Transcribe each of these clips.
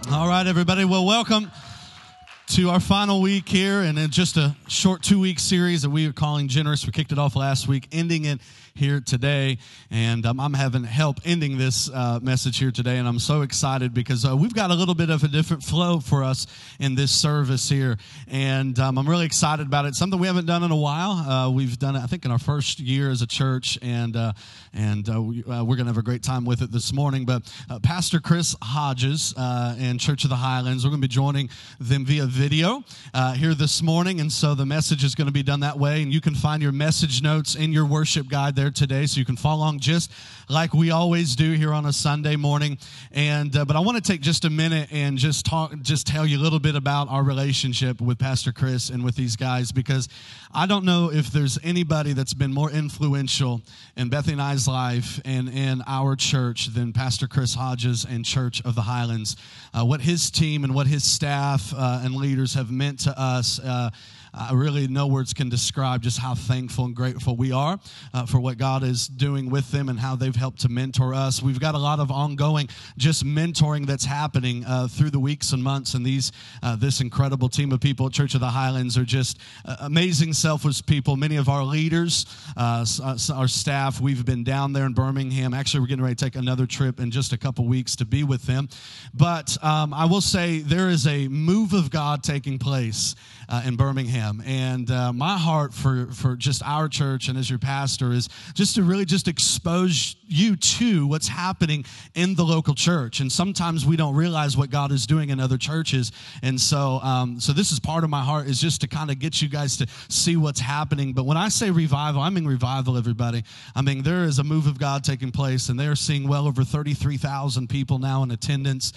All right, everybody. Well, welcome to our final week here, and in just a short 2-week series that we are calling Generous. We kicked it off last week, ending it here today, and I'm having help ending this message here today, and I'm so excited because we've got a little bit of a different flow for us in this service here, and I'm really excited about it. Something we haven't done in a while. We've done it, I think, in our first year as a church, and we're going to have a great time with it this morning. But Pastor Chris Hodges and Church of the Highlands, we're going to be joining them via video here this morning, and so the message is going to be done that way, and you can find your message notes in your worship guide there today, so you can follow along just like we always do here on a Sunday morning. And but I want to take just a minute and just tell you a little bit about our relationship with Pastor Chris and with these guys, because I don't know if there's anybody that's been more influential in Bethany and I's life and in our church than Pastor Chris Hodges and Church of the Highlands. What his team and what his staff and leaders have meant to us, really no words can describe just how thankful and grateful we are for what God is doing with them and how they've helped to mentor us. We've got a lot of ongoing just mentoring that's happening through the weeks and months, and this incredible team of people at Church of the Highlands are just amazing, selfless people. Many of our leaders, our staff, we've been down there in Birmingham. Actually, we're getting ready to take another trip in just a couple weeks to be with them. But I will say there is a move of God taking place in Birmingham. And my heart for just our church and as your pastor is just to really just expose you to what's happening in the local church. And sometimes we don't realize what God is doing in other churches. And so this is part of my heart, is just to kind of get you guys to see what's happening. But when I say revival, I mean revival, everybody. I mean, there is a move of God taking place, and they're seeing well over 33,000 people now in attendance.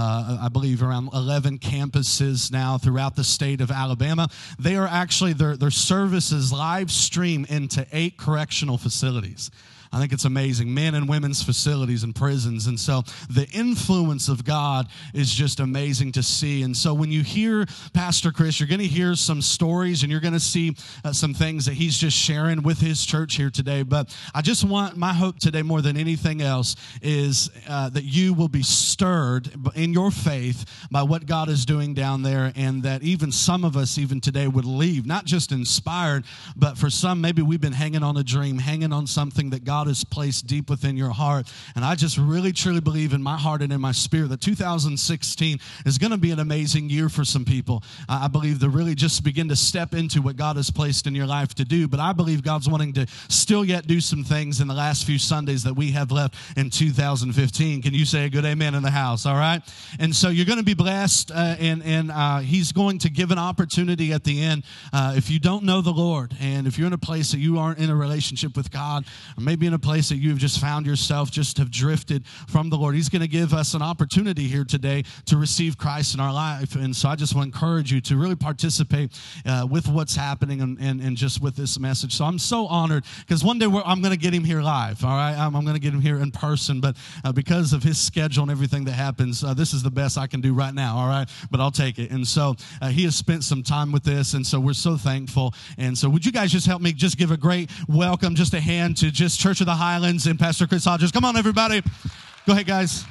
I believe around 11 campuses now throughout the state of Alabama. They are actually, their services live stream into 8 correctional facilities. I think it's amazing. Men and women's facilities and prisons. And so the influence of God is just amazing to see. And so when you hear Pastor Chris, you're going to hear some stories and you're going to see some things that he's just sharing with his church here today. But I just want, my hope today more than anything else is that you will be stirred in your faith by what God is doing down there, and that even some of us even today would leave, not just inspired, but for some, maybe we've been hanging on a dream, hanging on something that God has placed deep within your heart. And I just really, truly believe in my heart and in my spirit that 2016 is going to be an amazing year for some people. I believe to really just begin to step into what God has placed in your life to do. But I believe God's wanting to still yet do some things in the last few Sundays that we have left in 2015. Can you say a good amen in the house? All right. And so you're going to be blessed, and he's going to give an opportunity at the end. If you don't know the Lord, and if you're in a place that you aren't in a relationship with God, or maybe in a place that you've just found yourself just have drifted from the Lord, he's going to give us an opportunity here today to receive Christ in our life. And so I just want to encourage you to really participate with what's happening and just with this message. So I'm so honored, because one day I'm going to get him here live, all right? I'm going to get him here in person, but because of his schedule and everything that happens, this is the best I can do right now, all right? But I'll take it. And so he has spent some time with this, and so we're so thankful. And so would you guys just help me just give a great welcome, just a hand to just Church of the Highlands and Pastor Chris Hodges. Come on, everybody. Go ahead, guys.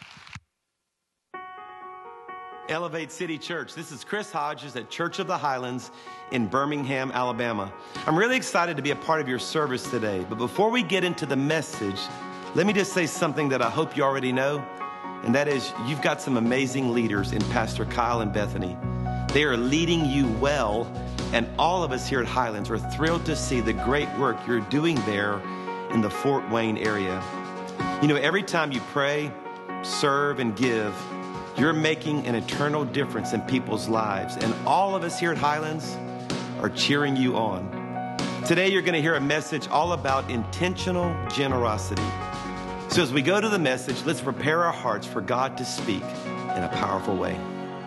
Elevate City Church. This is Chris Hodges at Church of the Highlands in Birmingham, Alabama. I'm really excited to be a part of your service today. But before we get into the message, let me just say something that I hope you already know, and that is you've got some amazing leaders in Pastor Kyle and Bethany. They are leading you well, and all of us here at Highlands are thrilled to see the great work you're doing there in the Fort Wayne area. You know, every time you pray, serve, and give, you're making an eternal difference in people's lives. And all of us here at Highlands are cheering you on. Today, you're going to hear a message all about intentional generosity. So as we go to the message, let's prepare our hearts for God to speak in a powerful way.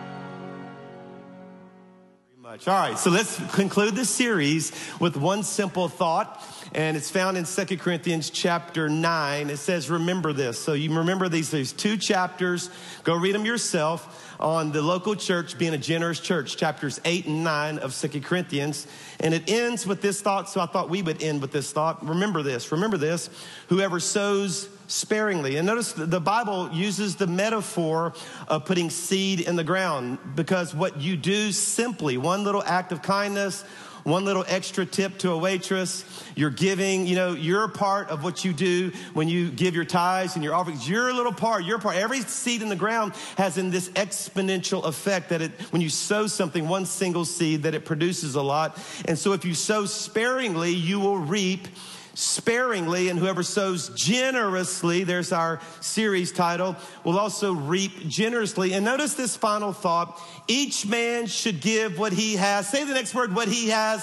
All right, so let's conclude this series with one simple thought, and it's found in 2 Corinthians chapter 9. It says, remember this. So you remember these 2 chapters. Go read them yourself on the local church being a generous church, chapters 8 and 9 of 2 Corinthians. And it ends with this thought, so I thought we would end with this thought. Remember this. Whoever sows sparingly. And notice the Bible uses the metaphor of putting seed in the ground, because what you do simply, one little act of kindness, one little extra tip to a waitress, you're giving, your part of what you do when you give your tithes and your offerings, your part. Every seed in the ground has in this exponential effect that when you sow something, one single seed, that it produces a lot. And so if you sow sparingly, you will reap sparingly, and whoever sows generously, there's our series title, will also reap generously. And notice this final thought: each man should give what he has. Say the next word, what he has.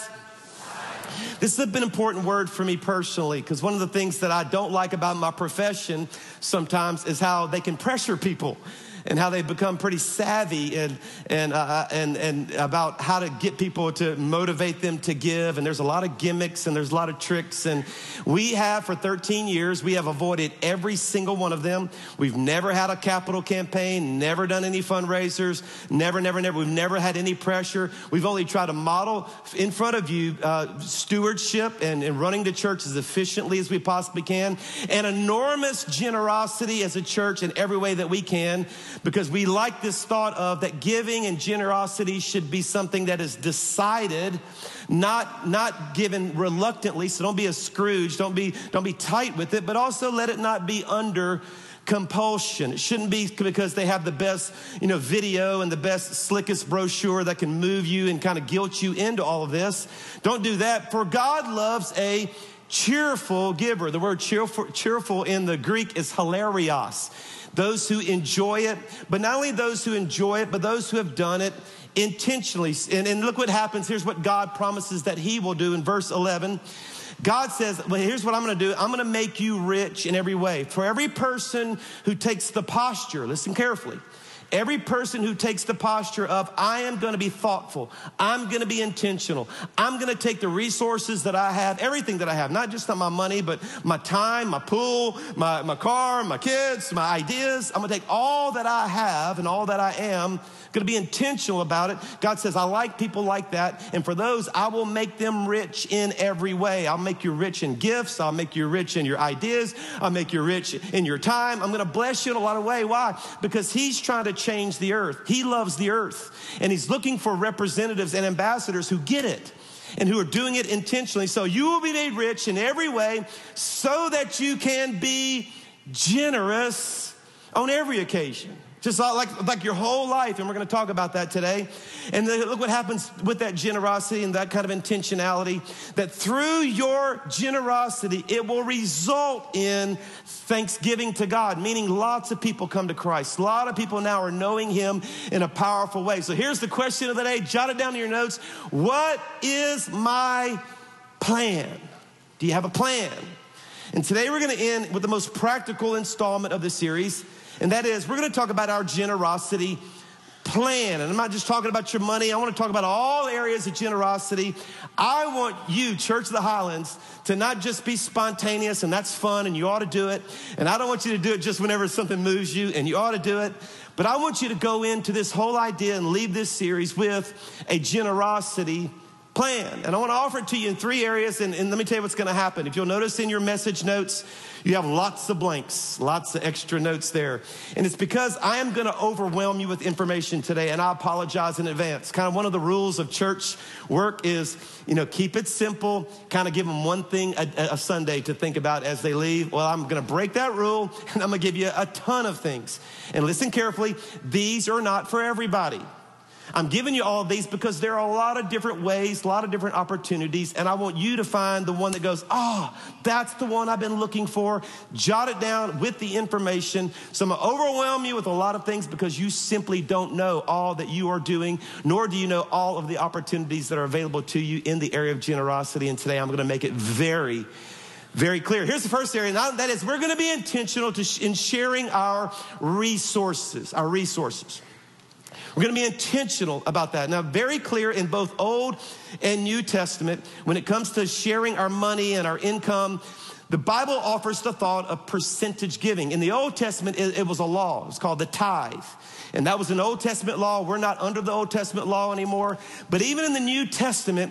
This has been an important word for me personally, because one of the things that I don't like about my profession sometimes is how they can pressure people, and how they've become pretty savvy and about how to get people to motivate them to give. And there's a lot of gimmicks and there's a lot of tricks. And we have, for 13 years, we have avoided every single one of them. We've never had a capital campaign, never done any fundraisers, never. We've never had any pressure. We've only tried to model in front of you stewardship and running the church as efficiently as we possibly can, and enormous generosity as a church in every way that we can. Because we like this thought of that giving and generosity should be something that is decided, not given reluctantly. So don't be a Scrooge, don't be tight with it, but also let it not be under compulsion. It shouldn't be because they have the best, video and the best, slickest brochure that can move you and kind of guilt you into all of this. Don't do that. For God loves a cheerful giver. The word cheerful in the Greek is hilarios. Those who enjoy it, but not only those who enjoy it, but those who have done it intentionally. And look what happens. Here's what God promises that he will do in verse 11. God says, well, here's what I'm going to do. I'm going to make you rich in every way. For every person who takes the posture, listen carefully, every person who takes the posture of, I am going to be thoughtful, I'm going to be intentional, I'm going to take the resources that I have, everything that I have, not just my money, but my time, my pool, my car, my kids, my ideas. I'm going to take all that I have and all that I am, going to be intentional about it. God says, I like people like that. And for those, I will make them rich in every way. I'll make you rich in gifts. I'll make you rich in your ideas. I'll make you rich in your time. I'm going to bless you in a lot of ways. Why? Because he's trying to change the earth. He loves the earth. And he's looking for representatives and ambassadors who get it and who are doing it intentionally. So you will be made rich in every way so that you can be generous on every occasion. Just like your whole life, and we're going to talk about that today. And look what happens with that generosity and that kind of intentionality, that through your generosity, it will result in thanksgiving to God, meaning lots of people come to Christ. A lot of people now are knowing him in a powerful way. So here's the question of the day. Jot it down in your notes. What is my plan? Do you have a plan? And today we're going to end with the most practical installment of the series. And that is, we're going to talk about our generosity plan. And I'm not just talking about your money. I want to talk about all areas of generosity. I want you, Church of the Highlands, to not just be spontaneous, and that's fun, and you ought to do it. And I don't want you to do it just whenever something moves you, and you ought to do it. But I want you to go into this whole idea and leave this series with a generosity plan. And I want to offer it to you in three areas. And let me tell you what's going to happen. If you'll notice in your message notes, you have lots of blanks, lots of extra notes there. And it's because I am going to overwhelm you with information today, and I apologize in advance. Kind of one of the rules of church work is, keep it simple, kind of give them one thing a Sunday to think about as they leave. Well, I'm going to break that rule, and I'm going to give you a ton of things. And listen carefully, these are not for everybody. I'm giving you all of these because there are a lot of different ways, a lot of different opportunities, and I want you to find the one that goes, that's the one I've been looking for. Jot it down with the information. So I'm going to overwhelm you with a lot of things because you simply don't know all that you are doing, nor do you know all of the opportunities that are available to you in the area of generosity. And today I'm going to make it very, very clear. Here's the first area, and that is we're going to be intentional in sharing our resources. We're going to be intentional about that. Now, very clear in both Old and New Testament, when it comes to sharing our money and our income, The Bible offers the thought of percentage giving. In the Old Testament, it was a law. It's called the tithe. And that was an Old Testament law. We're not under the Old Testament law anymore. But even in the New Testament,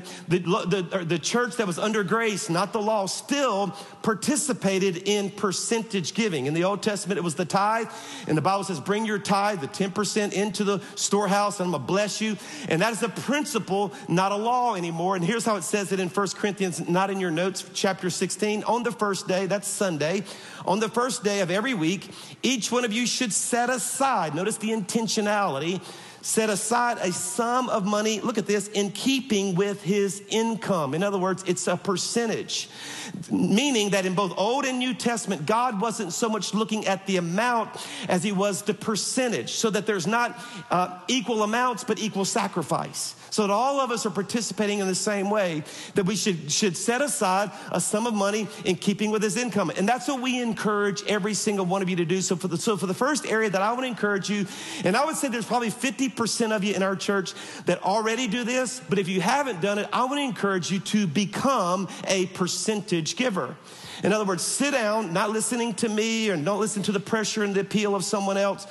the church that was under grace, not the law, still participated in percentage giving. In the Old Testament, it was the tithe. And the Bible says, bring your tithe, the 10% into the storehouse, and I'm going to bless you. And that is a principle, not a law anymore. And here's how it says it in 1 Corinthians, not in your notes, chapter 16. On the first day, that's Sunday, on the first day of every week, each one of you should set aside, notice the intentionality, set aside a sum of money, look at this, in keeping with his income. In other words, it's a percentage, meaning that in both Old and New Testament, God wasn't so much looking at the amount as he was the percentage, so that there's not equal amounts, but equal sacrifice. So that all of us are participating in the same way, that we should set aside a sum of money in keeping with his income. And that's what we encourage every single one of you to do. So for the first area that I would encourage you, and I would say there's probably 50% of you in our church that already do this, but if you haven't done it, I want to encourage you to become a percentage giver. In other words, sit down, not listening to me, or don't listen to the pressure and the appeal of someone else.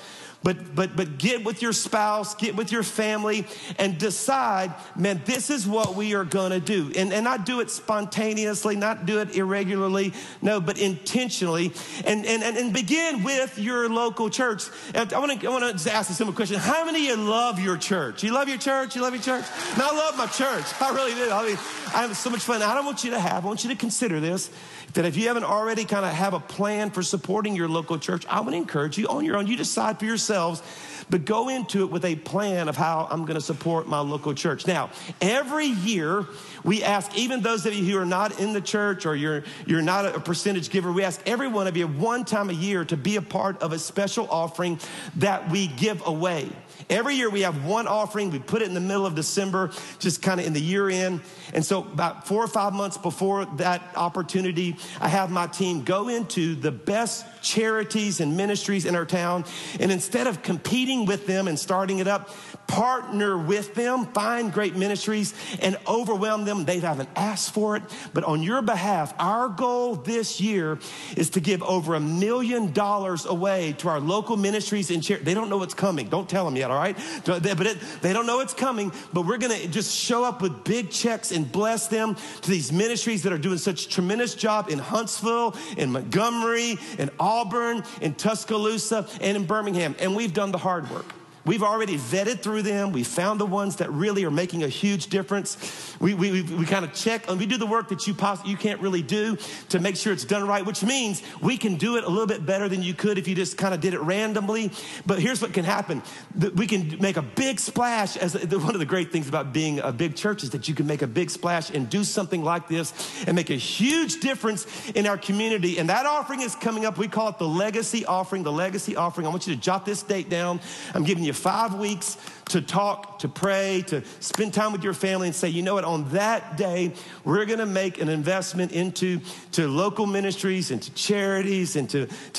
But get with your spouse, get with your family, and decide, man, this is what we are going to do. And not do it spontaneously, not do it irregularly, no, but intentionally. And begin with your local church. And I want to just ask a simple question. How many of you love your church? You love your church? You love your church? No, I love my church. I really do. I mean, I have so much fun. I want you to consider this. That if you haven't already kind of have a plan for supporting your local church, I would encourage you on your own. You decide for yourselves, but go into it with a plan of how I'm going to support my local church. Now, every year we ask, even those of you who are not in the church or you're not a percentage giver, we ask every one of you one time a year to be a part of a special offering that we give away. Every year we have one offering. We put it in the middle of December, just kind of in the year end. And so about 4 or 5 months before that opportunity, I have my team go into the best charities and ministries in our town. And instead of competing with them and starting it up, partner with them, find great ministries and overwhelm them. They haven't asked for it, but on your behalf, our goal this year is to give over $1 million away to our local ministries and charities. They don't know what's coming. Don't tell them yet, all right? They don't know it's coming, but we're going to just show up with big checks and bless them to these ministries that are doing such a tremendous job in Huntsville, in Montgomery, in Auburn, in Tuscaloosa, and in Birmingham. And we've done the hard work. We've already vetted through them. We found the ones that really are making a huge difference. We kind of check and we do the work that you can't really do to make sure it's done right, which means we can do it a little bit better than you could if you just kind of did it randomly. But here's what can happen. We can make a big splash. One of the great things about being a big church is that you can make a big splash and do something like this and make a huge difference in our community. And that offering is coming up. We call it the Legacy Offering. The Legacy Offering. I want you to jot this date down. I'm giving you 5 weeks to talk, to pray, to spend time with your family and say, you know what, on that day, we're going to make an investment into local ministries and to charities and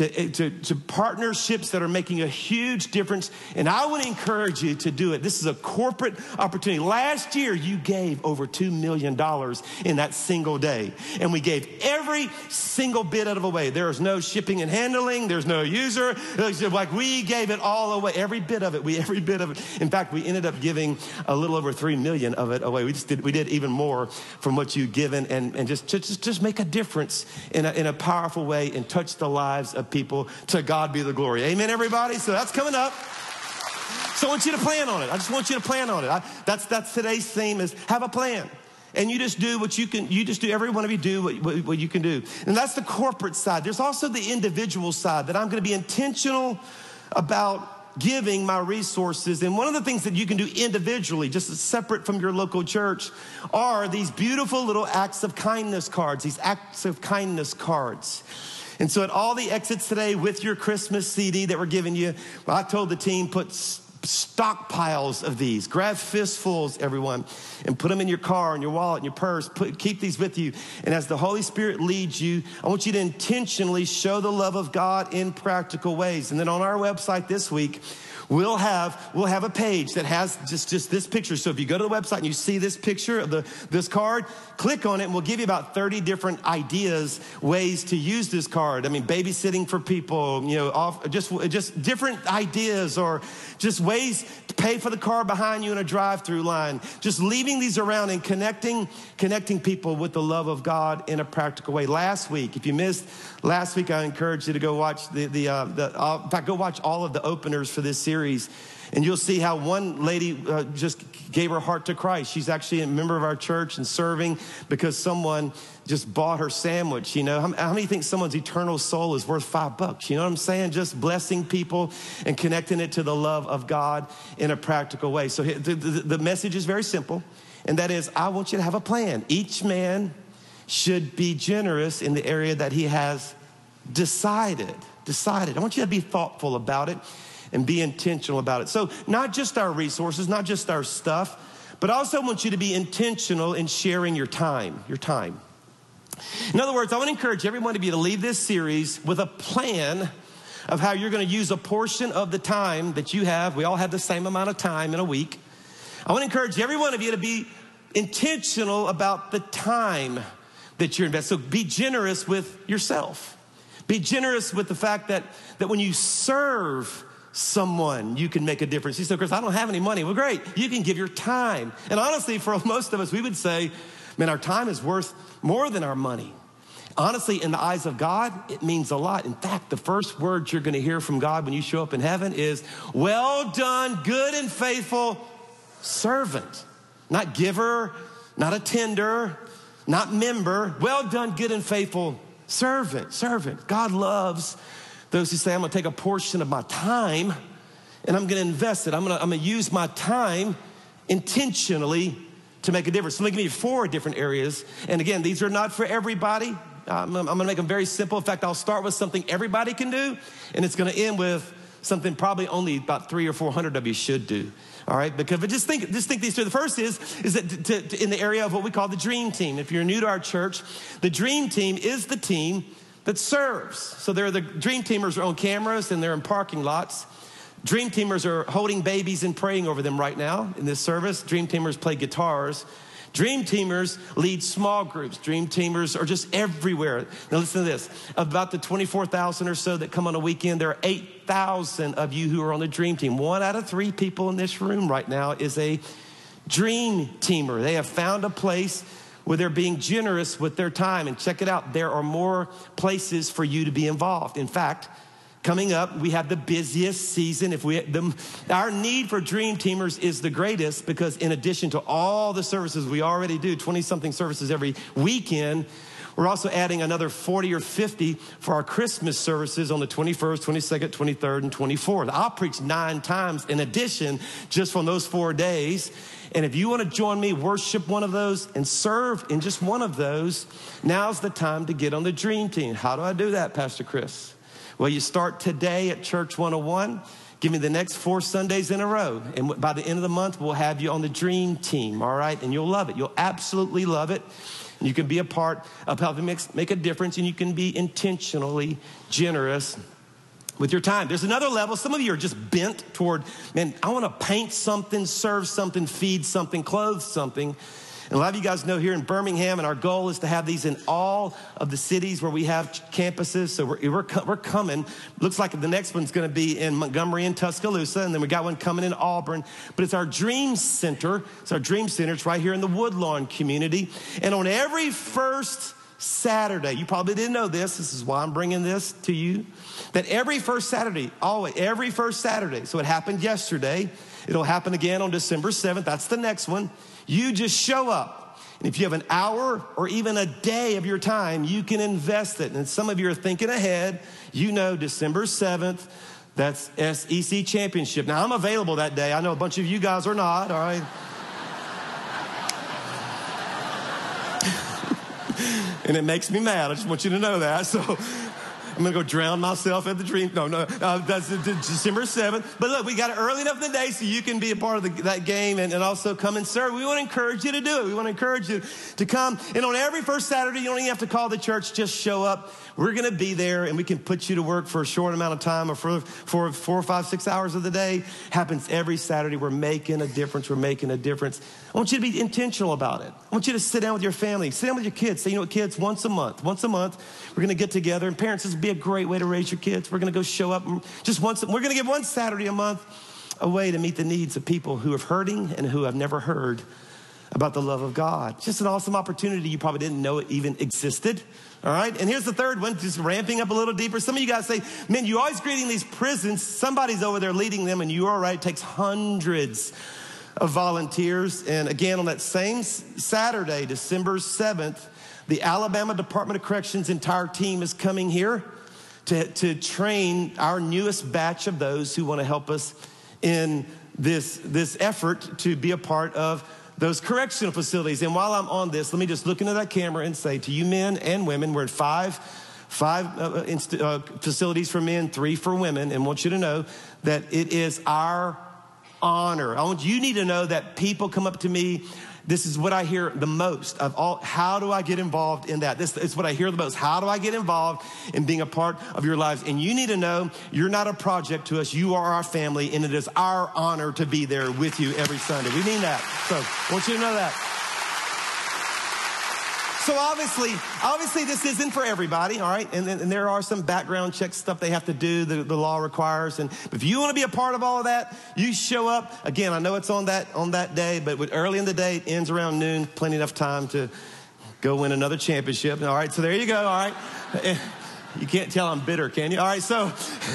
to partnerships that are making a huge difference. And I want to encourage you to do it. This is a corporate opportunity. Last year, you gave over $2 million in that single day. And we gave every single bit of it away. There is no shipping and handling. There's no user. Like we gave it all away, every bit of it. Every bit of it. In fact, we ended up giving a little over 3 million of it away. We did even more from what you've given and just make a difference in a powerful way and touch the lives of people. To God be the glory. Amen, everybody? So that's coming up. So I want you to plan on it. I just want you to plan on it. That's today's theme is have a plan. And you just do what you can. You just do, every one of you do what you can do. And that's the corporate side. There's also the individual side that I'm going to be intentional about giving my resources. And one of the things that you can do individually, just separate from your local church, are these beautiful little acts of kindness cards, these acts of kindness cards. And so at all the exits today with your Christmas CD that we're giving you, well, I told the team, put stockpiles of these. Grab fistfuls, everyone, and put them in your car, in your wallet, in your purse. Keep these with you. And as the Holy Spirit leads you, I want you to intentionally show the love of God in practical ways. And then on our website this week, we'll have a page that has just this picture. So if you go to the website and you see this picture of this card, click on it and we'll give you about 30 different ideas, ways to use this card. I mean, babysitting for people, just different ideas, or just ways to pay for the car behind you in a drive-through line. Just leaving these around and connecting people with the love of God in a practical way. Last week, if you missed last week, I encourage you to go watch in fact, go watch all of the openers for this series. And you'll see how one lady just gave her heart to Christ. She's actually a member of our church and serving because someone just bought her sandwich. How many think someone's eternal soul is worth $5? You know what I'm saying? Just blessing people and connecting it to the love of God in a practical way. So the message is very simple, and that is, I want you to have a plan. Each man should be generous in the area that he has decided. I want you to be thoughtful about it and be intentional about it. So not just our resources, not just our stuff, but I also want you to be intentional in sharing your time. In other words, I want to encourage every one of you to leave this series with a plan of how you're going to use a portion of the time that you have. We all have the same amount of time in a week. I want to encourage every one of you to be intentional about the time that you're investing. So be generous with yourself. Be generous with the fact that when you serve someone, you can make a difference. You say, Chris, I don't have any money. Well, great. You can give your time. And honestly, for most of us, we would say, man, our time is worth more than our money. Honestly, in the eyes of God, it means a lot. In fact, the first words you're going to hear from God when you show up in heaven is, well done, good and faithful servant. Not giver, not attender, not member. Well done, good and faithful servant. God loves those who say, I'm going to take a portion of my time and I'm going to invest it. I'm going to use my time intentionally to make a difference. So let me give you 4 different areas. And again, these are not for everybody. I'm going to make them very simple. In fact, I'll start with something everybody can do, and it's going to end with something probably only about 300 or 400 of you should do. All right, because just think these two. The first is that in the area of what we call the dream team. If you're new to our church, the dream team is the team that serves. So the dream teamers are on cameras and they're in parking lots. Dream teamers are holding babies and praying over them right now in this service. Dream teamers play guitars. Dream teamers lead small groups. Dream teamers are just everywhere. Now listen to this. About the 24,000 or so that come on a weekend, there are 8,000 of you who are on the dream team. 1 out of 3 people in this room right now is a dream teamer. They have found a place where they're being generous with their time. And check it out, there are more places for you to be involved. In fact, coming up, we have the busiest season. Our need for dream teamers is the greatest because in addition to all the services we already do, 20-something services every weekend, we're also adding another 40 or 50 for our Christmas services on the 21st, 22nd, 23rd, and 24th. I'll preach 9 times in addition just from those 4 days. And if you want to join me, worship one of those and serve in just one of those, now's the time to get on the dream team. How do I do that, Pastor Chris? Well, you start today at Church 101. Give me the next 4 Sundays in a row. And by the end of the month, we'll have you on the dream team, all right? And you'll love it. You'll absolutely love it. And you can be a part of helping make a difference, and you can be intentionally generous with your time. There's another level. Some of you are just bent toward, man, I want to paint something, serve something, feed something, clothe something. And a lot of you guys know here in Birmingham, and our goal is to have these in all of the cities where we have campuses. So we're coming. Looks like the next one's going to be in Montgomery and Tuscaloosa, and then we got one coming in Auburn. But it's our dream center. It's our dream center. It's right here in the Woodlawn community. And on every first Saturday, you probably didn't know this. This is why I'm bringing this to you. That every first Saturday, every first Saturday. So it happened yesterday. It'll happen again on December 7th. That's the next one. You just show up. And if you have an hour or even a day of your time, you can invest it. And some of you are thinking ahead. You know December 7th, that's SEC Championship. Now, I'm available that day. I know a bunch of you guys are not, all right? And it makes me mad. I just want you to know that. So I'm going to go drown myself at the dream. No, that's December 7th. But look, we got it early enough in the day so you can be a part of that game and also come and serve. We want to encourage you to do it. We want to encourage you to come. And on every first Saturday, you don't even have to call the church. Just show up. We're going to be there, and we can put you to work for a short amount of time or for 4, 5, 6 hours of the day. Happens every Saturday. We're making a difference. We're making a difference. I want you to be intentional about it. I want you to sit down with your family. Sit down with your kids. Say, you know what, kids, once a month, we're going to get together. And parents, this would be a great way to raise your kids. We're going to go show up. We're going to give one Saturday a month a way to meet the needs of people who are hurting and who have never heard about the love of God. Just an awesome opportunity. You probably didn't know it even existed. All right. And here's the third one, just ramping up a little deeper. Some of you guys say, man, you're always greeting these prisons. Somebody's over there leading them, and you're all right. It takes hundreds of volunteers. And again, on that same Saturday, December 7th, the Alabama Department of Corrections entire team is coming here to train our newest batch of those who want to help us in this effort to be a part of those correctional facilities. And while I'm on this, let me just look into that camera and say to you men and women, we're at five facilities for men, 3 for women, and want you to know that it is our honor. You need to know that people come up to me. This is what I hear the most of all. How do I get involved in that? This is what I hear the most. How do I get involved in being a part of your lives? And you need to know you're not a project to us. You are our family, and it is our honor to be there with you every Sunday. We mean that. So I want you to know that. So obviously this isn't for everybody, all right? And there are some background check stuff they have to do, the law requires. And if you want to be a part of all of that, you show up. Again, I know it's on that day, but early in the day, it ends around noon, plenty enough time to go win another championship. All right, so there you go, all right? You can't tell I'm bitter, can you? All right, so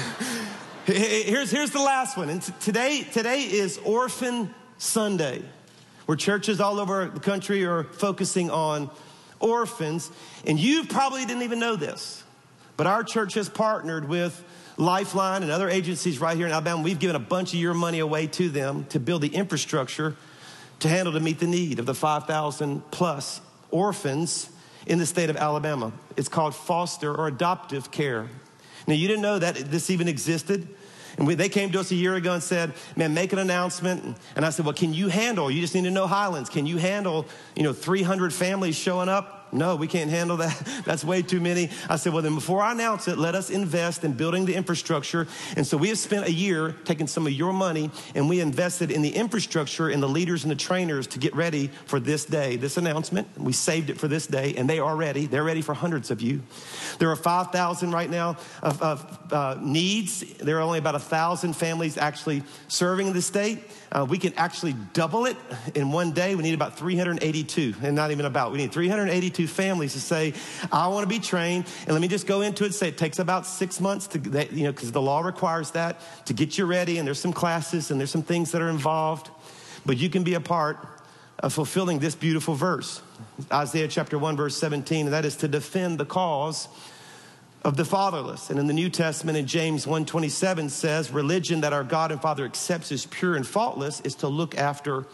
here's the last one. And today is Orphan Sunday, where churches all over the country are focusing on orphans. And you probably didn't even know this, but our church has partnered with Lifeline and other agencies right here in Alabama. We've given a bunch of your money away to them to build the infrastructure to meet the need of the 5,000 plus orphans in the state of Alabama. It's called foster or adoptive care. Now, you didn't know that this even existed. And they came to us a year ago and said, man, make an announcement. And I said, well, can you handle, you just need to know Highlands, can you handle, 300 families showing up? No, we can't handle that. That's way too many. I said, well, then before I announce it, let us invest in building the infrastructure. And so we have spent a year taking some of your money, and we invested in the infrastructure and the leaders and the trainers to get ready for this day, this announcement. We saved it for this day, and they are ready. They're ready for hundreds of you. There are 5,000 right now of needs. There are only about 1,000 families actually serving in the state. We can actually double it in one day. We need about 382, and not even about. We need 382 families to say, I want to be trained. And let me just go into it. Say it takes about 6 months to, because the law requires that to get you ready. And there's some classes and there's some things that are involved, but you can be a part of fulfilling this beautiful verse, Isaiah chapter 1, verse 17, and that is to defend the cause of the fatherless. And in the New Testament, in James 1:27 says, religion that our God and Father accepts as pure and faultless is to look after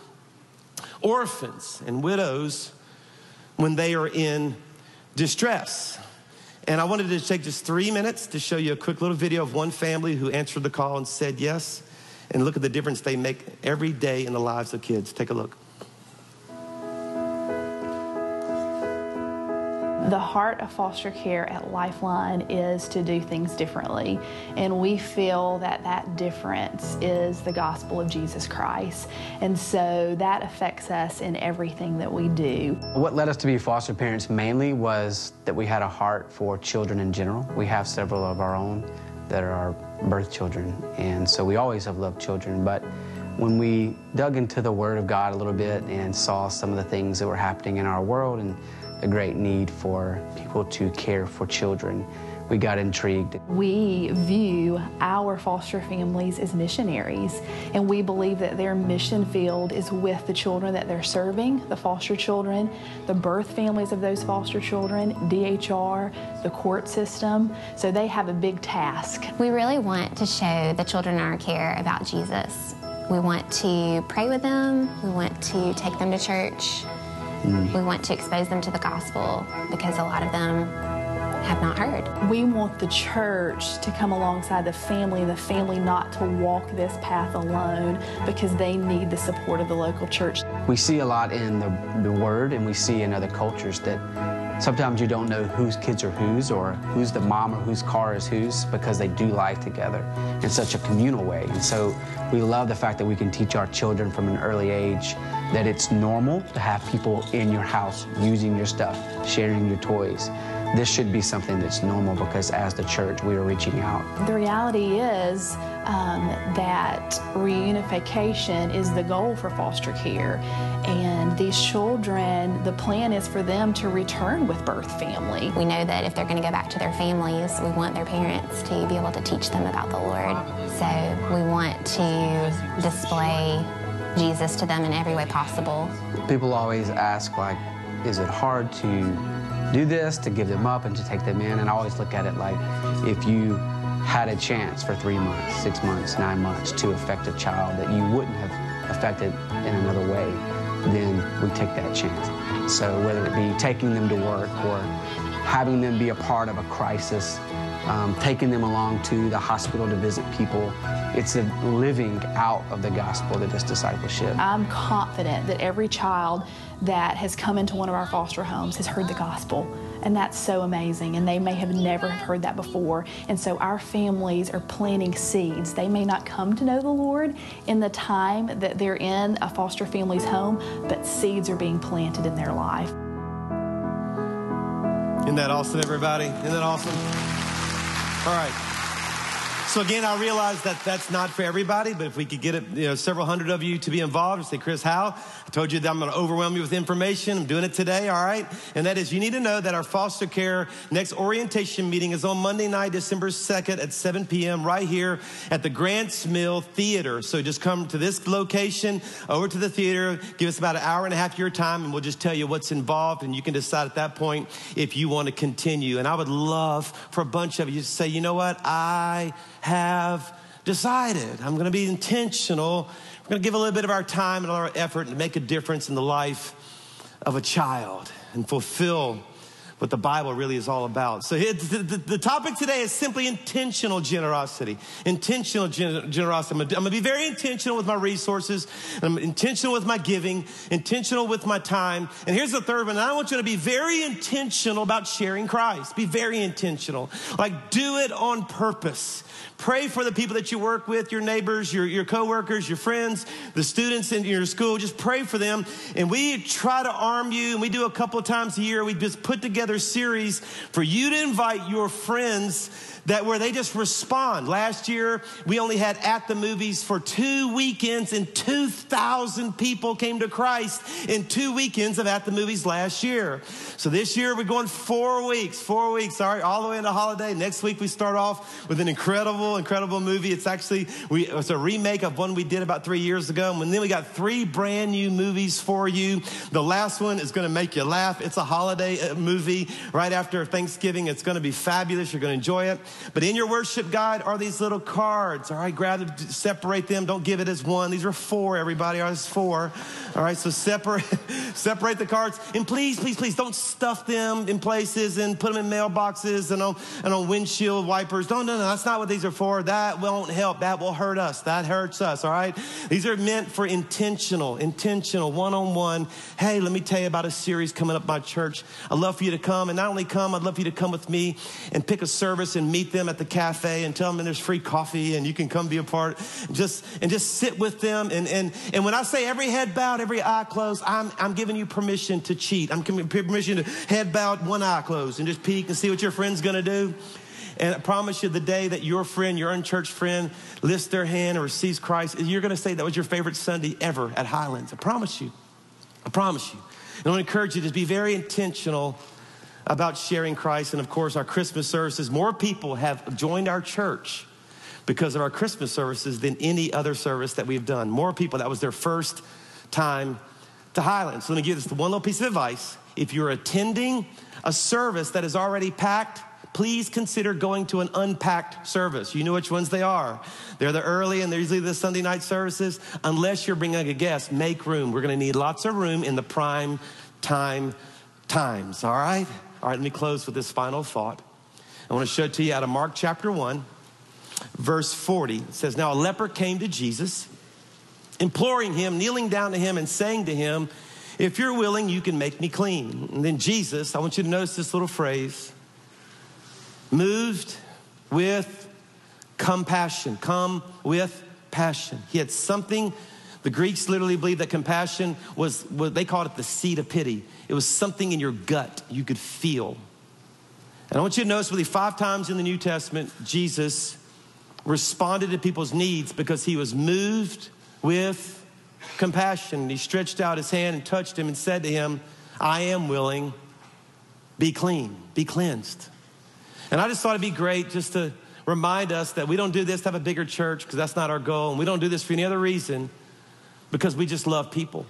orphans and widows when they are in distress. And I wanted to take just 3 minutes to show you a quick little video of one family who answered the call and said yes. And look at the difference they make every day in the lives of kids. Take a look. The heart of foster care at Lifeline is to do things differently, and we feel that that difference is the gospel of Jesus Christ, and so that affects us in everything that we do. What led us to be foster parents mainly was that we had a heart for children in general. We have several of our own that are our birth children, and so we always have loved children, but when we dug into the Word of God a little bit and saw some of the things that were happening in our world and a great need for people to care for children, we got intrigued. We view our foster families as missionaries, and we believe that their mission field is with the children that they're serving, the foster children, the birth families of those foster children, DHR, the court system. So they have a big task. We really want to show the children in our care about Jesus. We want to pray with them. We want to take them to church. We want to expose them to the gospel because a lot of them have not heard. We want the church to come alongside the family not to walk this path alone, because they need the support of the local church. We see a lot in the Word, and we see in other cultures that sometimes you don't know whose kids are whose, or who's the mom, or whose car is whose, because they do life together in such a communal way. And so we love the fact that we can teach our children from an early age that it's normal to have people in your house using your stuff, sharing your toys. This should be something that's normal, because as the church, we are reaching out. The reality is that reunification is the goal for foster care. And these children, the plan is for them to return with birth family. We know that if they're going to go back to their families, we want their parents to be able to teach them about the Lord. So we want to display Jesus to them in every way possible. People always ask, like, is it hard to do this, to give them up and to take them in? And I always look at it like, if you had a chance for 3 months, 6 months, 9 months to affect a child that you wouldn't have affected in another way, then we take that chance. So whether it be taking them to work or having them be a part of a crisis, taking them along to the hospital to visit people, it's a living out of the gospel that is discipleship. I'm confident that every child that has come into one of our foster homes has heard the gospel, and that's so amazing, and they may have never heard that before. And so our families are planting seeds. They may not come to know the Lord in the time that they're in a foster family's home, but seeds are being planted in their life. Isn't that awesome, everybody? Isn't that awesome? All right. So again, I realize that that's not for everybody, but if we could get it, several hundred of you to be involved and say, Chris, how? I told you that I'm going to overwhelm you with information. I'm doing it today, all right? And that is, you need to know that our foster care next orientation meeting is on Monday night, December 2nd at 7 p.m. right here at the Grants Mill Theater. So just come to this location, over to the theater, give us about an hour and a half of your time, and we'll just tell you what's involved, and you can decide at that point if you want to continue. And I would love for a bunch of you to say, you know what, I have decided. I'm going to be intentional. We're going to give a little bit of our time and our effort to make a difference in the life of a child and fulfill what the Bible really is all about. So the topic today is simply intentional generosity. Intentional generosity. I'm going to be very intentional with my resources. I'm intentional with my giving, intentional with my time. And here's the third one. I want you to be very intentional about sharing Christ. Be very intentional. Like, do it on purpose. Pray for the people that you work with, your neighbors, your coworkers, your friends, the students in your school. Just pray for them. And we try to arm you, and we do a couple of times a year. We just put together a series for you to invite your friends where they just respond. Last year, we only had at the movies for 2 weekends, and 2,000 people came to Christ in 2 weekends of at the movies last year. So this year, we're going 4 weeks, all right, all the way into holiday. Next week, we start off with an incredible movie. It's a remake of one we did about 3 years ago. And then we got 3 brand new movies for you. The last one is going to make you laugh. It's a holiday movie right after Thanksgiving. It's going to be fabulous. You're going to enjoy it. But in your worship guide are these little cards. All right, grab them, separate them. Don't give it as one. These are 4, everybody. There's 4. All right, so separate the cards. And please don't stuff them in places and put them in mailboxes and on windshield wipers. No, that's not what these are for. That won't help. That will hurt us. That hurts us, all right? These are meant for intentional, one-on-one. Hey, let me tell you about a series coming up at my church. I'd love for you to come. And not only come, I'd love for you to come with me and pick a service and meet them at the cafe and tell them there's free coffee and you can come be a part. Just sit with them. And when I say every head bowed, every eye closed, I'm giving you permission to cheat. I'm giving you permission to head bowed, one eye closed, and just peek and see what your friend's going to do. And I promise you, the day that your friend, your unchurched friend, lifts their hand or receives Christ, you're going to say that was your favorite Sunday ever at Highlands. I promise you. And I want to encourage you to be very intentional about sharing Christ. And of course, our Christmas services, more people have joined our church because of our Christmas services than any other service that we've done. More people, that was their first time to Highlands. So let me give this one little piece of advice. If you're attending a service that is already packed, please consider going to an unpacked service. You know which ones they are. They're the early and they're usually the Sunday night services. Unless you're bringing a guest, make room. We're going to need lots of room in the prime time times, all right? All right, let me close with this final thought. I want to show it to you out of Mark chapter 1, verse 40. It says, now a leper came to Jesus, imploring him, kneeling down to him and saying to him, if you're willing, you can make me clean. And then Jesus, I want you to notice this little phrase, moved with compassion. Come with passion. He had something. The Greeks literally believed that compassion was what they called it, the seed of pity. It was something in your gut you could feel. And I want you to notice really 5 times in the New Testament, Jesus responded to people's needs because he was moved with compassion. And he stretched out his hand and touched him and said to him, I am willing, be clean, be cleansed. And I just thought it'd be great just to remind us that we don't do this to have a bigger church because that's not our goal. And we don't do this for any other reason because we just love people.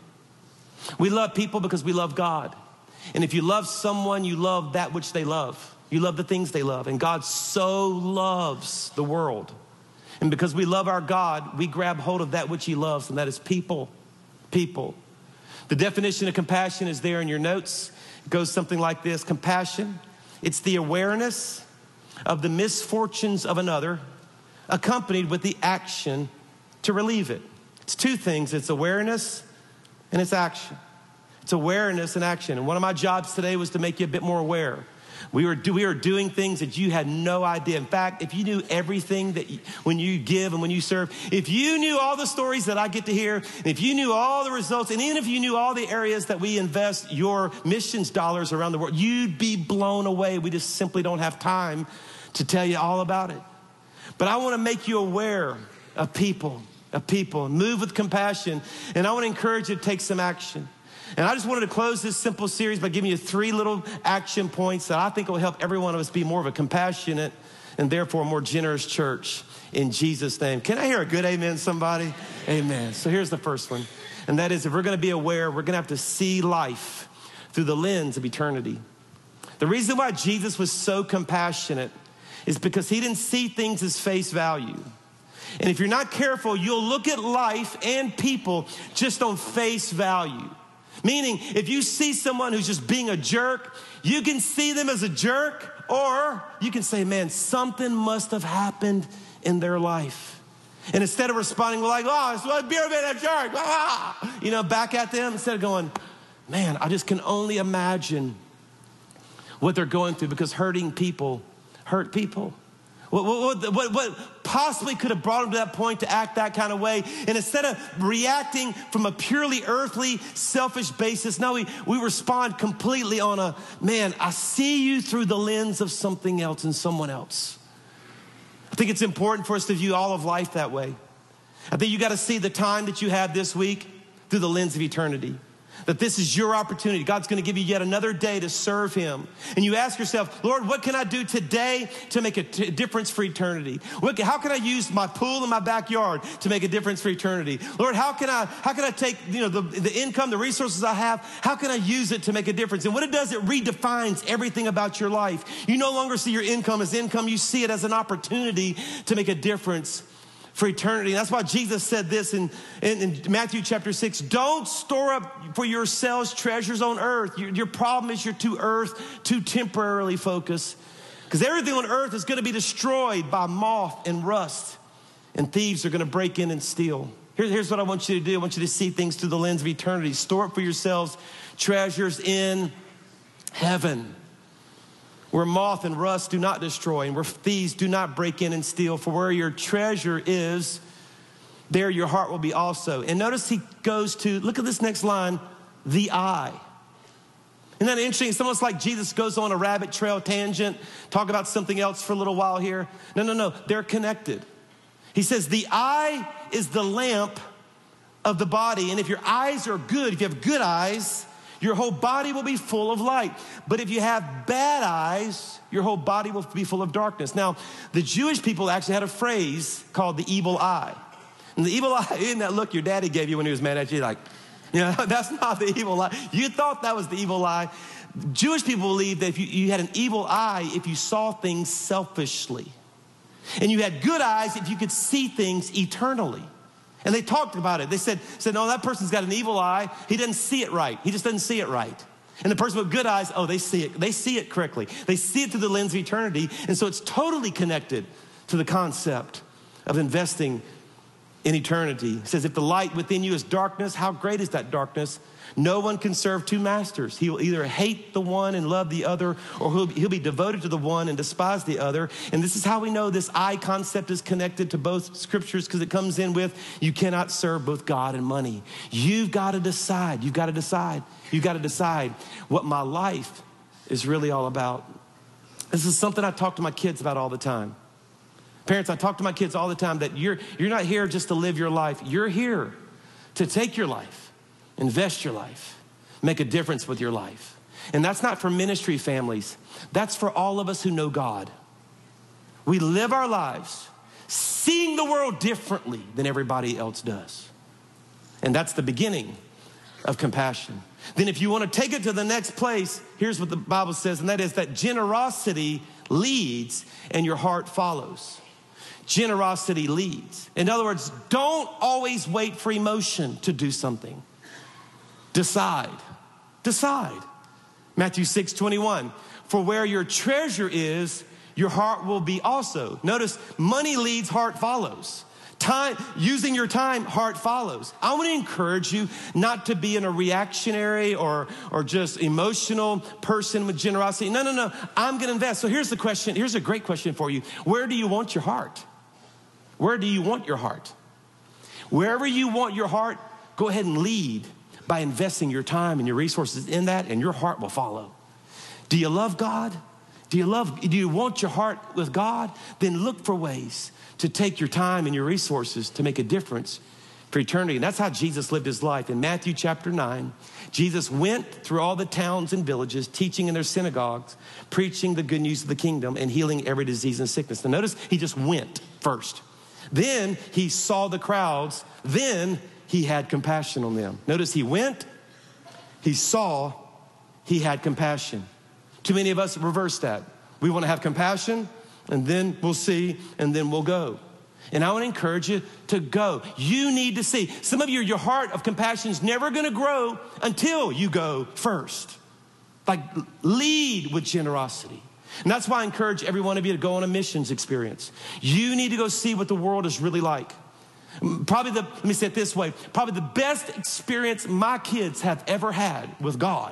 We love people because we love God. And if you love someone, you love that which they love. You love the things they love. And God so loves the world. And because we love our God, we grab hold of that which he loves, and that is people. People. The definition of compassion is there in your notes. It goes something like this. Compassion, it's the awareness of the misfortunes of another, accompanied with the action to relieve it. It's 2 things. It's awareness and it's action. It's awareness and action. And one of my jobs today was to make you a bit more aware. We are doing things that you had no idea. In fact, if you knew everything that when you give and when you serve, if you knew all the stories that I get to hear, and if you knew all the results, and even if you knew all the areas that we invest your missions dollars around the world, you'd be blown away. We just simply don't have time to tell you all about it. But I want to make you aware of people, move with compassion, and I want to encourage you to take some action. And I just wanted to close this simple series by giving you 3 little action points that I think will help every one of us be more of a compassionate and therefore more generous church in Jesus' name. Can I hear a good amen, somebody? Amen. So here's the first one. And that is, if we're going to be aware, we're going to have to see life through the lens of eternity. The reason why Jesus was so compassionate is because he didn't see things as face value. And if you're not careful, you'll look at life and people just on face value. Meaning, if you see someone who's just being a jerk, you can see them as a jerk, or you can say, man, something must have happened in their life. And instead of responding like, oh, it's a beer man, a jerk, back at them, instead of going, man, I just can only imagine what they're going through because hurting people hurt people. What possibly could have brought them to that point to act that kind of way? And instead of reacting from a purely earthly, selfish basis, now we respond completely on a, man, I see you through the lens of something else and someone else. I think it's important for us to view all of life that way. I think you got to see the time that you have this week through the lens of eternity. That this is your opportunity. God's going to give you yet another day to serve him. And you ask yourself, Lord, what can I do today to make a difference for eternity? How can I use my pool in my backyard to make a difference for eternity? Lord, how can I take the income, the resources I have, how can I use it to make a difference? And what it does, it redefines everything about your life. You no longer see your income as income. You see it as an opportunity to make a difference for eternity. And that's why Jesus said this in Matthew chapter 6. Don't store up for yourselves treasures on earth. Your problem is you're too temporarily focused. Because everything on earth is going to be destroyed by moth and rust. And thieves are going to break in and steal. Here's what I want you to do. I want you to see things through the lens of eternity. Store up for yourselves treasures in heaven, where moth and rust do not destroy, and where thieves do not break in and steal. For where your treasure is, there your heart will be also. And notice he goes to, look at this next line, the eye. Isn't that interesting? It's almost like Jesus goes on a rabbit trail tangent, talk about something else for a little while here. No, they're connected. He says the eye is the lamp of the body. And if your eyes are good, if you have good eyes, your whole body will be full of light. But if you have bad eyes, your whole body will be full of darkness. Now, the Jewish people actually had a phrase called the evil eye. And the evil eye, isn't that look your daddy gave you when he was mad at you? Like, that's not the evil eye. You thought that was the evil eye. Jewish people believed that if you had an evil eye if you saw things selfishly. And you had good eyes if you could see things eternally. And they talked about it. They said, no, that person's got an evil eye. He doesn't see it right. He just doesn't see it right. And the person with good eyes, oh, they see it. They see it correctly. They see it through the lens of eternity. And so it's totally connected to the concept of investing in eternity. It says, if the light within you is darkness, how great is that darkness? No one can serve two masters. He will either hate the one and love the other, or he'll be devoted to the one and despise the other. And this is how we know this I concept is connected to both scriptures, because it comes in with, you cannot serve both God and money. You've got to decide. You've got to decide. You've got to decide what my life is really all about. This is something I talk to my kids about all the time. Parents, I talk to my kids all the time that you're not here just to live your life. You're here to take your life, invest your life, make a difference with your life. And that's not for ministry families. That's for all of us who know God. We live our lives seeing the world differently than everybody else does. And that's the beginning of compassion. Then if you want to take it to the next place, here's what the Bible says, and that is that generosity leads and your heart follows. Generosity leads. In other words, don't always wait for emotion to do something. Decide. Decide. Matthew 6:21. For where your treasure is, your heart will be also. Notice, money leads, heart follows. Time, using your time, heart follows. I want to encourage you not to be in a reactionary or just emotional person with generosity. No. I'm going to invest. So here's the question. Here's a great question for you. Where do you want your heart? Where do you want your heart? Wherever you want your heart, go ahead and lead by investing your time and your resources in that, and your heart will follow. Do you love God? Do you want your heart with God? Then look for ways to take your time and your resources to make a difference for eternity. And that's how Jesus lived his life. In Matthew chapter 9, Jesus went through all the towns and villages, teaching in their synagogues, preaching the good news of the kingdom, and healing every disease and sickness. Now notice, he just went first. Then he saw the crowds. Then he had compassion on them. Notice, he went, he saw, he had compassion. Too many of us reverse that. We want to have compassion, and then we'll see, and then we'll go. And I want to encourage you to go. You need to see. Some of you, your heart of compassion is never going to grow until you go first. Like, lead with generosity. And that's why I encourage every one of you to go on a missions experience. You need to go see what the world is really like. Let me say it this way, probably the best experience my kids have ever had with God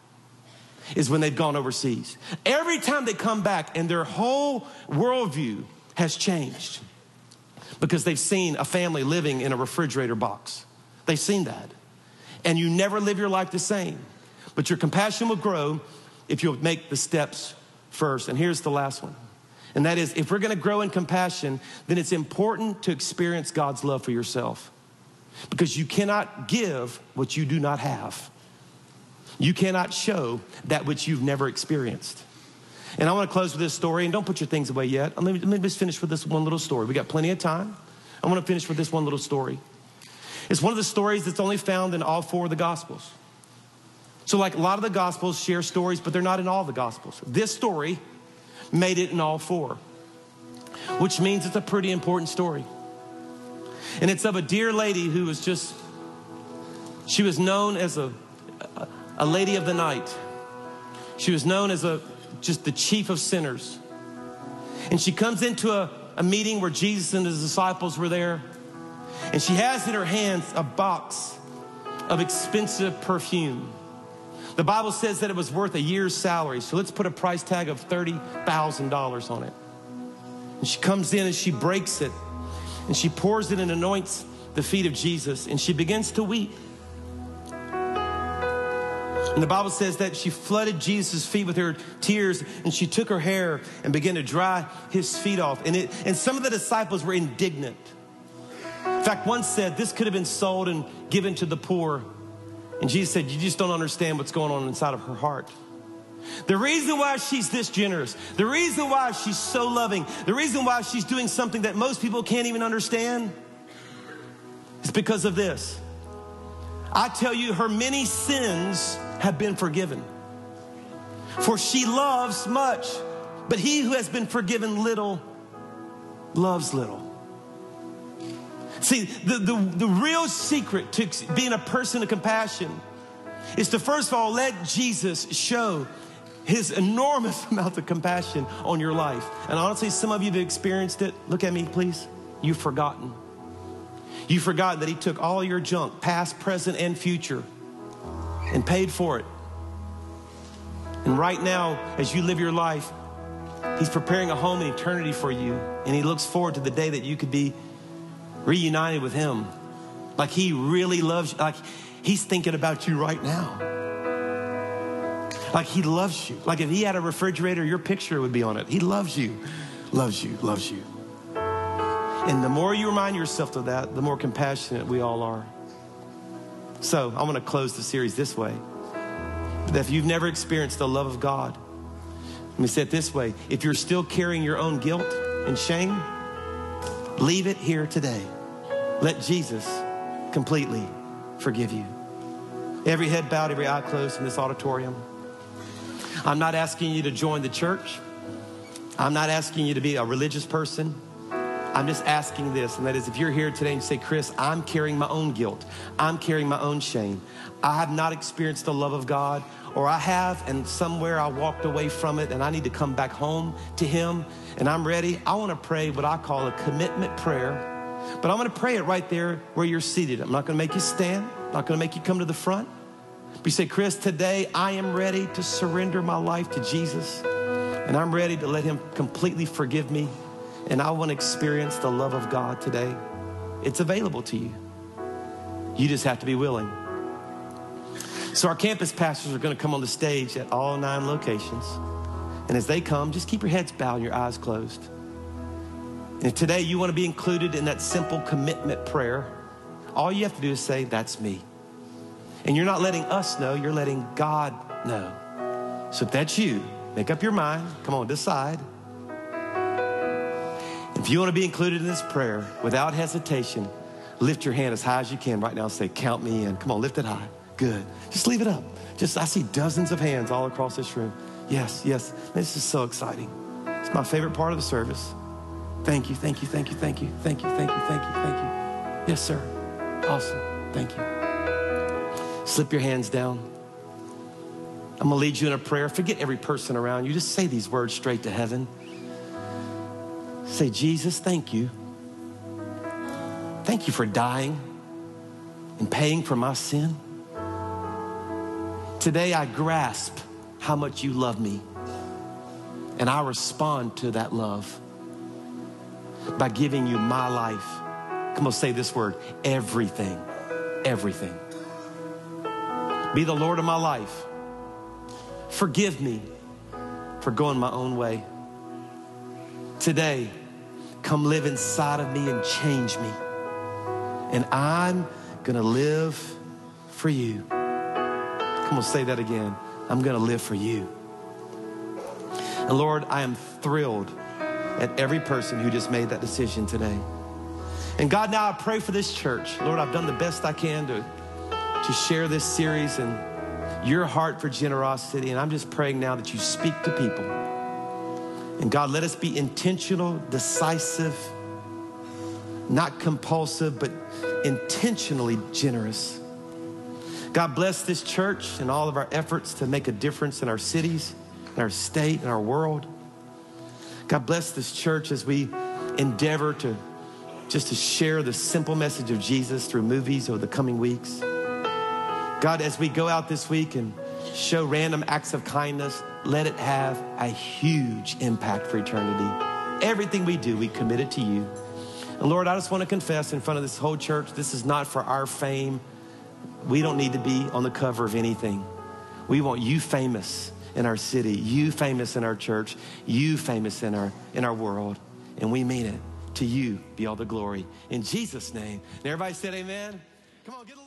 is when they've gone overseas. Every time they come back and their whole worldview has changed because they've seen a family living in a refrigerator box. They've seen that. And you never live your life the same. But your compassion will grow if you'll make the steps first. And here's the last one. And that is, if we're going to grow in compassion, then it's important to experience God's love for yourself. Because you cannot give what you do not have. You cannot show that which you've never experienced. And I want to close with this story, and don't put your things away yet. Let me just finish with this one little story. We got plenty of time. I want to finish with this one little story. It's one of the stories that's only found in all 4 of the Gospels. So like a lot of the Gospels share stories, but they're not in all the Gospels. This story made it in all 4, which means it's a pretty important story. And it's of a dear lady who was she was known as a lady of the night. She was known as just the chief of sinners. And she comes into a meeting where Jesus and his disciples were there. And she has in her hands a box of expensive perfume. The Bible says that it was worth a year's salary. So let's put a price tag of $30,000 on it. And she comes in and she breaks it. And she pours it and anoints the feet of Jesus. And she begins to weep. And the Bible says that she flooded Jesus' feet with her tears. And she took her hair and began to dry his feet off. And some of the disciples were indignant. In fact, one said, this could have been sold and given to the poor. And Jesus said, you just don't understand what's going on inside of her heart. The reason why she's this generous, the reason why she's so loving, the reason why she's doing something that most people can't even understand is because of this. I tell you, her many sins have been forgiven. For she loves much, but he who has been forgiven little loves little. See, the real secret to being a person of compassion is to first of all let Jesus show his enormous amount of compassion on your life. And honestly, some of you have experienced it. Look at me, please. You've forgotten. You've forgotten that he took all your junk, past, present, and future, and paid for it. And right now, as you live your life, he's preparing a home in eternity for you. And he looks forward to the day that you could be reunited with him. Like he really loves you. Like he's thinking about you right now. Like he loves you. Like if he had a refrigerator, your picture would be on it. He loves you, loves you, loves you. And the more you remind yourself of that, the more compassionate we all are. So I want to close the series this way. That if you've never experienced the love of God, let me say it this way. If you're still carrying your own guilt and shame, leave it here today. Let Jesus completely forgive you. Every head bowed, every eye closed in this auditorium. I'm not asking you to join the church. I'm not asking you to be a religious person. I'm just asking this, and that is if you're here today and you say, Chris, I'm carrying my own guilt. I'm carrying my own shame. I have not experienced the love of God, or I have, and somewhere I walked away from it, and I need to come back home to him, and I'm ready. I want to pray what I call a commitment prayer, but I'm going to pray it right there where you're seated. I'm not going to make you stand. I'm not going to make you come to the front. But you say, Chris, today I am ready to surrender my life to Jesus, and I'm ready to let him completely forgive me. And I want to experience the love of God today. It's available to you. You just have to be willing. So our campus pastors are going to come on the stage at all 9 locations. And as they come, just keep your heads bowed and your eyes closed. And if today you want to be included in that simple commitment prayer, all you have to do is say, that's me. And you're not letting us know, you're letting God know. So if that's you, make up your mind. Come on, decide. If you want to be included in this prayer, without hesitation, lift your hand as high as you can right now and say, count me in. Come on, lift it high. Good. Just leave it up. I see dozens of hands all across this room. Yes, yes. This is so exciting. It's my favorite part of the service. Thank you, thank you, thank you, thank you, thank you, thank you, thank you, thank you. Yes, sir. Awesome. Thank you. Slip your hands down. I'm going to lead you in a prayer. Forget every person around you. Just say these words straight to heaven. Say, Jesus, thank you. Thank you for dying and paying for my sin. Today I grasp how much you love me, and I respond to that love by giving you my life. Come on, say this word, everything, everything. Be the Lord of my life. Forgive me for going my own way. Today, come live inside of me and change me. And I'm gonna live for you. Come on, say that again. I'm gonna live for you. And Lord, I am thrilled at every person who just made that decision today. And God, now I pray for this church. Lord, I've done the best I can to share this series and your heart for generosity. And I'm just praying now that you speak to people. And God, let us be intentional, decisive, not compulsive, but intentionally generous. God, bless this church and all of our efforts to make a difference in our cities, in our state, in our world. God, bless this church as we endeavor to share the simple message of Jesus through movies over the coming weeks. God, as we go out this week and show random acts of kindness, let it have a huge impact for eternity. Everything we do, we commit it to you. And Lord, I just want to confess in front of this whole church, this is not for our fame. We don't need to be on the cover of anything. We want you famous in our city, you famous in our church, you famous in our world. And we mean it. To you be all the glory. In Jesus' name. And everybody said amen. Come on, get a